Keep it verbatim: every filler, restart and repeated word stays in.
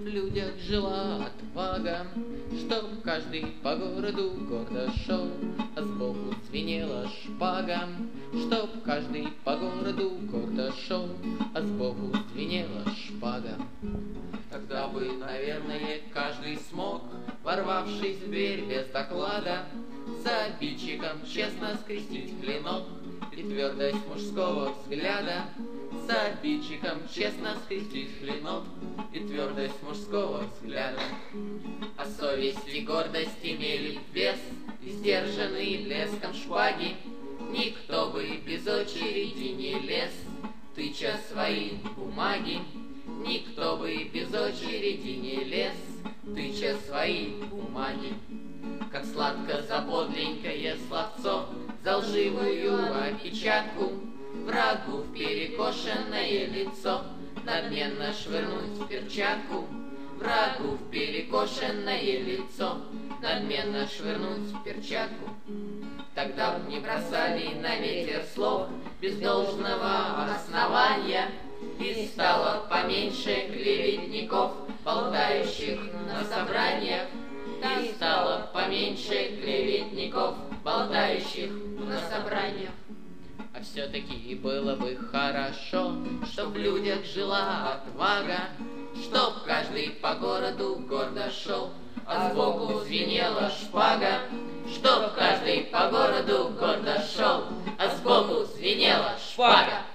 в людях жила отвага, чтоб каждый по городу гордо шел, а сбоку звенела шпага, чтоб каждый по городу гордо шел, а сбоку звенела шпага. Тогда бы, наверное, каждый смог, ворвавшись в дверь без доклада, за обидчиком честно скрестить клинок и твердость мужского взгляда. За обидчиком честно скрестить клинок и твердость мужского взгляда. А совесть и гордость имели вес, и сдержанные блеском шпаги никто бы без очереди не лез, тыча свои бумаги. Никто бы без очереди не лез, тыча свои бумаги. Как сладко за подленькое словцо, за лживую опечатку врагу в перекошенное лицо надменно швырнуть в перчатку. Врагу в перекошенное лицо надменно швырнуть в перчатку. Тогда б не бросали на ветер слов без должного основания, и стало поменьше клеветников, болтающих на собраниях. И стало поменьше клеветников, болтающих на собраниях. А все-таки было бы хорошо, чтоб в людях жила отвага, чтоб каждый по городу гордо шел, а сбоку звенела шпага. Чтоб каждый по городу гордо шел, а сбоку звенела шпага.